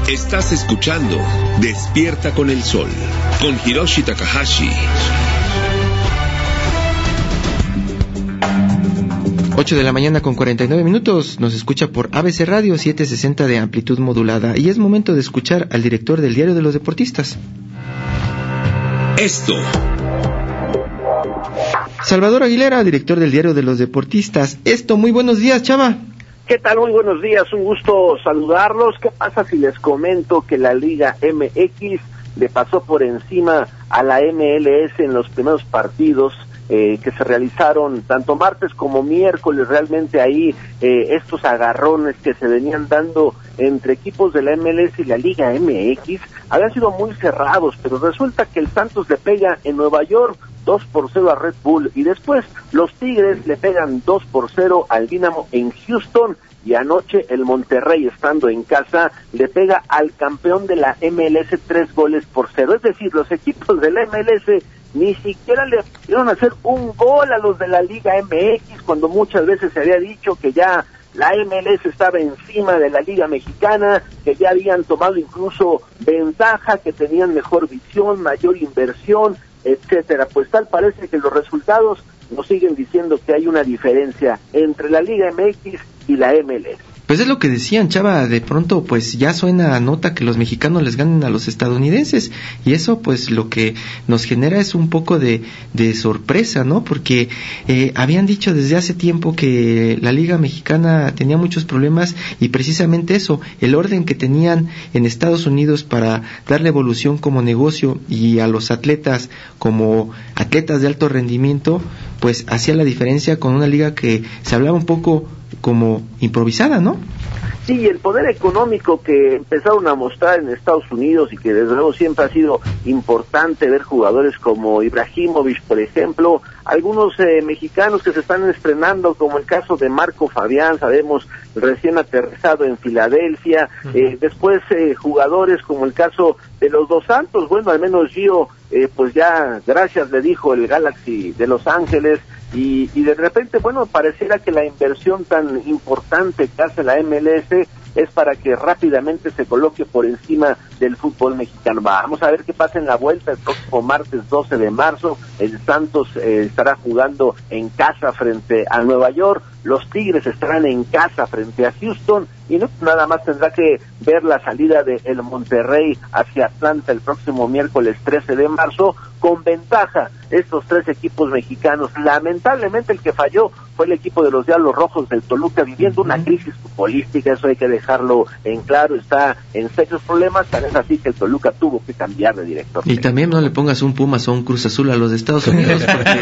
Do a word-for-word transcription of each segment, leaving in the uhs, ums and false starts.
Estás escuchando Despierta con el Sol, con Hiroshi Takahashi. ocho de la mañana con cuarenta y nueve minutos, nos escucha por A B C Radio setecientos sesenta de amplitud modulada y es momento de escuchar al director del Diario de los Deportistas. Esto. Salvador Aguilera, director del Diario de los Deportistas. Esto, muy buenos días, Chava. ¿Qué tal? Muy buenos días, un gusto saludarlos. ¿Qué pasa si les comento que la Liga M X le pasó por encima a la M L S en los primeros partidos eh, que se realizaron tanto martes como miércoles? Realmente ahí eh, estos agarrones que se venían dando entre equipos de la M L S y la Liga M X habían sido muy cerrados, pero resulta que el Santos le pega en Nueva York dos por cero a Red Bull, y después los Tigres le pegan dos por cero al Dynamo en Houston, y anoche el Monterrey, estando en casa, le pega al campeón de la M L S tres goles por cero. Es decir, los equipos de la M L S ni siquiera le pudieron hacer un gol a los de la Liga M X, cuando muchas veces se había dicho que ya la M L S estaba encima de la Liga Mexicana, que ya habían tomado incluso ventaja, que tenían mejor visión, mayor inversión, etcétera. Pues tal parece que los resultados nos siguen diciendo que hay una diferencia entre la Liga M X y la M L S. Pues es lo que decían, Chava, de pronto pues ya suena a nota que los mexicanos les ganen a los estadounidenses, y eso pues lo que nos genera es un poco de, de sorpresa, ¿no? Porque eh, habían dicho desde hace tiempo que la Liga Mexicana tenía muchos problemas, y precisamente eso, el orden que tenían en Estados Unidos para darle evolución como negocio y a los atletas como atletas de alto rendimiento, pues hacía la diferencia con una liga que se hablaba un poco como improvisada, ¿no? Sí, el poder económico que empezaron a mostrar en Estados Unidos, y que desde luego siempre ha sido importante ver jugadores como Ibrahimovic, por ejemplo, algunos eh, mexicanos que se están estrenando, como el caso de Marco Fabián, sabemos, recién aterrizado en Filadelfia, eh, después eh, jugadores como el caso de los Dos Santos, bueno, al menos Gio, eh, pues ya gracias le dijo el Galaxy de Los Ángeles, y, y de repente, bueno, pareciera que la inversión tan importante que hace la M L S es para que rápidamente se coloque por encima del fútbol mexicano. Vamos a ver qué pasa en la vuelta el próximo martes doce de marzo. El Santos eh, estará jugando en casa frente a Nueva York, los Tigres estarán en casa frente a Houston, y no nada más tendrá que ver la salida de el Monterrey hacia Atlanta el próximo miércoles trece de marzo, con ventaja estos tres equipos mexicanos. Lamentablemente el que falló fue el equipo de los Diablos Rojos del Toluca, viviendo una crisis futbolística, eso hay que dejarlo en claro, está en serios problemas, tan es así que el Toluca tuvo que cambiar de director. Y también no le pongas un Pumas o un Cruz Azul a los de Estados Unidos, porque...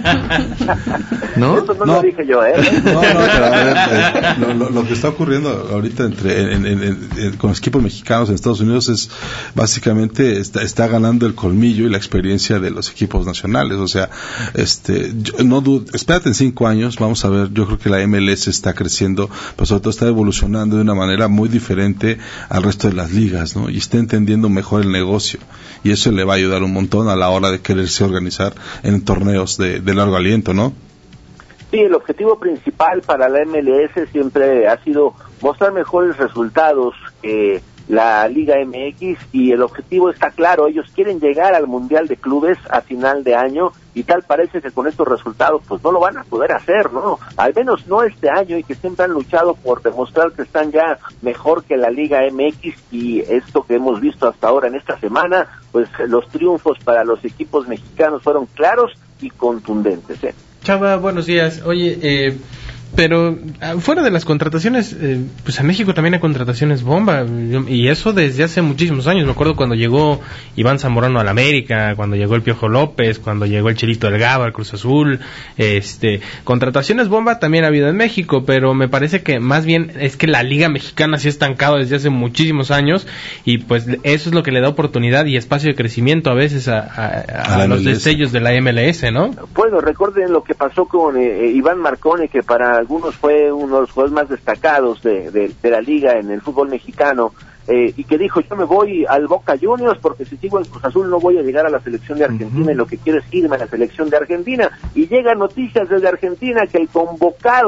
¿no? Eso no, no lo dije yo, ¿eh? No, no, pero a ver, eh, lo, lo, lo que está ocurriendo ahorita entre en, en, en, en, con los equipos mexicanos en Estados Unidos es básicamente está, está ganando el colmillo y la experiencia de los equipos nacionales. O sea, este, yo, no dudo, espérate en cinco años, vamos a ver. Yo creo que la M L S está creciendo, pero sobre todo está evolucionando de una manera muy diferente al resto de las ligas, ¿no? Y está entendiendo mejor el negocio, y eso le va a ayudar un montón a la hora de quererse organizar en torneos de, de largo aliento, ¿no? Sí, el objetivo principal para la M L S siempre ha sido mostrar mejores resultados que la Liga M X, y el objetivo está claro, ellos quieren llegar al Mundial de Clubes a final de año, y tal parece que con estos resultados pues no lo van a poder hacer, ¿no? Al menos no este año, y que siempre han luchado por demostrar que están ya mejor que la Liga M X, y esto que hemos visto hasta ahora en esta semana, pues los triunfos para los equipos mexicanos fueron claros y contundentes, ¿eh? Chava, buenos días. Oye, eh, pero fuera de las contrataciones, eh, pues en México también hay contrataciones bomba, y eso desde hace muchísimos años. Me acuerdo cuando llegó Iván Zamorano al América, cuando llegó el Piojo López, cuando llegó el Chilito Delgado al Cruz Azul. Este, contrataciones bomba también ha habido en México, pero me parece que más bien es que la Liga Mexicana se ha estancado desde hace muchísimos años, y pues eso es lo que le da oportunidad y espacio de crecimiento a veces a, a, a, a los destellos de la M L S, ¿no? Bueno, recuerden lo que pasó con eh, Iván Marcone, que para algunos fue uno de los jugadores más destacados de, de, de la liga en el fútbol mexicano, eh, y que dijo, yo me voy al Boca Juniors porque si sigo en Cruz Azul no voy a llegar a la selección de Argentina, uh-huh. y lo que quiero es irme a la selección de Argentina, y llegan noticias desde Argentina que el convocado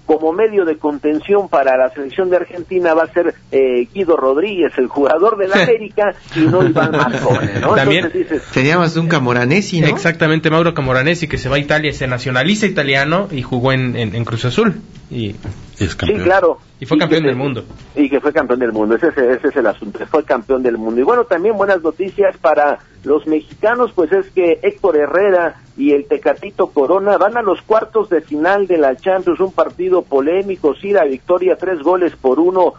como medio de contención para la selección de Argentina va a ser eh, Guido Rodríguez, el jugador del América, y no Iván Marcone, ¿no? También Entonces dices, teníamos un Camoranesi, ¿no? Exactamente, Mauro Camoranesi, que se va a Italia, se nacionaliza italiano y jugó en, en, en Cruz Azul. Y es campeón. Sí, claro. Y fue campeón que, del mundo. Y que fue campeón del mundo, ese, ese es el asunto, fue campeón del mundo. Y bueno, también buenas noticias para los mexicanos, pues es que Héctor Herrera y el Tecatito Corona van a los cuartos de final de la Champions, un partido polémico, sí, la victoria, tres goles por uno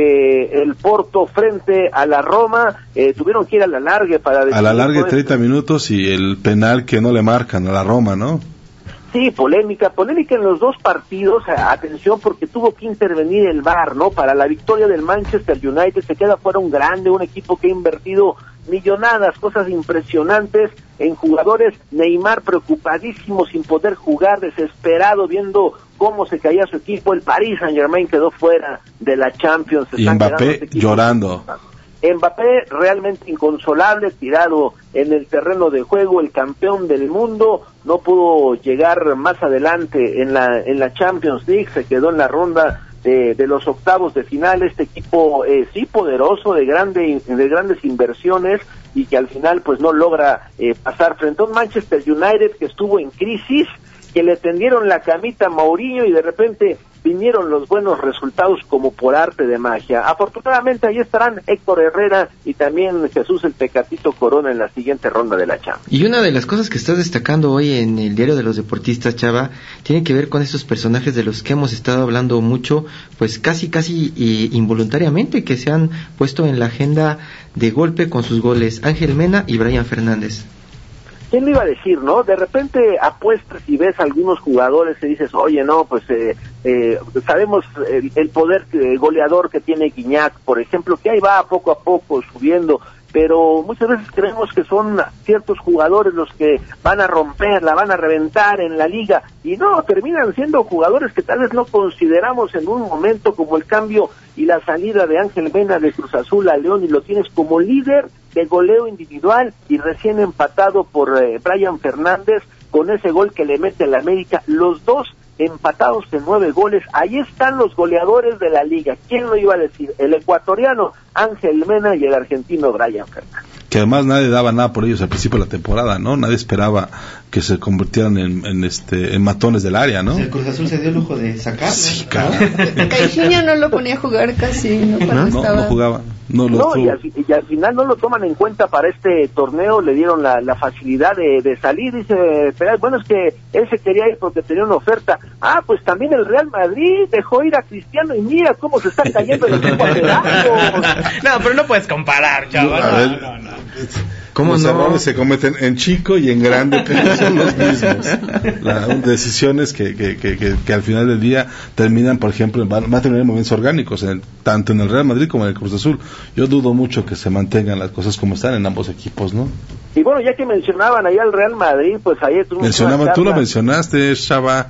de el Porto frente a la Roma, eh, tuvieron que ir a la largue para... A la largue treinta minutos y el penal que no le marcan a la Roma, ¿no? Sí, polémica, polémica en los dos partidos, atención, porque tuvo que intervenir el V A R, ¿no? Para la victoria del Manchester United, se queda fuera un grande, un equipo que ha invertido millonadas, cosas impresionantes en jugadores. Neymar preocupadísimo, sin poder jugar, desesperado, viendo cómo se caía su equipo. El Paris Saint-Germain quedó fuera de la Champions. Y Mbappé llorando. Mbappé realmente inconsolable, tirado en el terreno de juego, el campeón del mundo, no pudo llegar más adelante en la en la Champions League, se quedó en la ronda de, de los octavos de final. Este equipo eh, sí poderoso, de grande de grandes inversiones, y que al final pues no logra eh, pasar frente a un Manchester United que estuvo en crisis, que le tendieron la camita a Mourinho y de repente vinieron los buenos resultados como por arte de magia. Afortunadamente ahí estarán Héctor Herrera y también Jesús el Tecatito Corona en la siguiente ronda de la Champions. Y una de las cosas que estás destacando hoy en el Diario de los Deportistas, Chava, tiene que ver con esos personajes de los que hemos estado hablando mucho, pues casi casi eh, involuntariamente, que se han puesto en la agenda de golpe con sus goles, Ángel Mena y Brian Fernández. ¿Quién lo iba a decir, no? De repente apuestas y ves a algunos jugadores y dices, oye, no, pues eh, eh, sabemos el, el poder eh, goleador que tiene Guiñac, por ejemplo, que ahí va poco a poco subiendo, pero muchas veces creemos que son ciertos jugadores los que van a romper, la van a reventar en la liga, y no, terminan siendo jugadores que tal vez no consideramos en un momento, como el cambio y la salida de Ángel Mena de Cruz Azul a León, y lo tienes como líder de goleo individual y recién empatado por eh, Brian Fernández con ese gol que le mete a la América, los dos empatados en nueve goles. Ahí están los goleadores de la liga. ¿Quién lo iba a decir? El ecuatoriano Ángel Mena y el argentino Brian Fernández. Que además nadie daba nada por ellos al principio de la temporada, ¿no? Nadie esperaba que se convirtieran en, en este en matones del área, ¿no? El Cruz Azul se dio el lujo de sacarlo. Sí, claro. Caixinha no lo ponía a jugar casi, ¿no? Cuando No, estaba... no jugaba. No, lo No, y al, y al final no lo toman en cuenta para este torneo, le dieron la, la facilidad de, de salir, dice, pero bueno, es que él se quería ir porque tenía una oferta. Ah, pues también el Real Madrid dejó ir a Cristiano y mira cómo se está cayendo el equipo a pedazos. No, pero no puedes comparar, chaval. A ver, No, no, no. ¿Cómo los no? errores se cometen en chico y en grande, pero son los mismos. La, decisiones que, que, que, que, que al final del día terminan, por ejemplo, van, van a tener momentos orgánicos, en, tanto en el Real Madrid como en el Cruz Azul. Yo dudo mucho que se mantengan las cosas como están en ambos equipos, ¿no? Y bueno, ya que mencionaban ahí al Real Madrid, pues ayer tuvimos Mencionaba, una tú lo charla. mencionaste, Chava.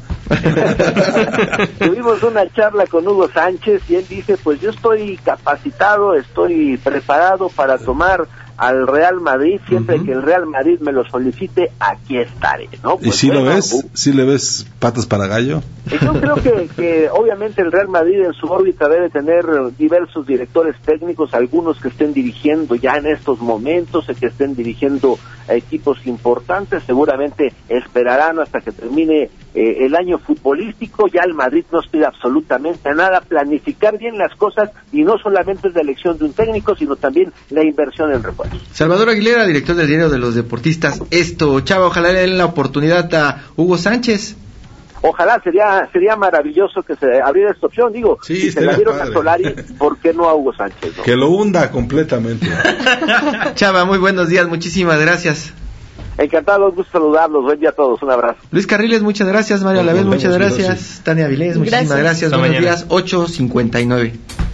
Tuvimos una charla con Hugo Sánchez y él dice, pues yo estoy capacitado, estoy preparado para tomar al Real Madrid, siempre uh-huh. que el Real Madrid me lo solicite, aquí estaré, ¿no? Pues ¿Y si bueno, lo ves? Uh, ¿Si le ves patas para gallo? Yo creo que, que obviamente el Real Madrid en su órbita debe tener diversos directores técnicos, algunos que estén dirigiendo ya en estos momentos, que estén dirigiendo a equipos importantes, seguramente esperarán hasta que termine eh, el año futbolístico. Ya el Madrid no aspira absolutamente a nada, planificar bien las cosas, y no solamente es la elección de un técnico, sino también la inversión en refuerzos. Salvador Aguilera, director del Diario de los Deportistas. Esto, Chava, ojalá le den la oportunidad a Hugo Sánchez. Ojalá, sería sería maravilloso que se abriera esta opción. Digo, sí, si se la dieron padre. a Solari, ¿por qué no a Hugo Sánchez? ¿No? Que lo hunda completamente. Chava, muy buenos días, muchísimas gracias. Encantado, gusto saludarlos, buen día a todos, un abrazo. Luis Carriles, muchas gracias. Mario Alavés, muchas gracias. Tania Avilés, muchísimas gracias, gracias. buenos mañana. días, ocho cincuenta y nueve.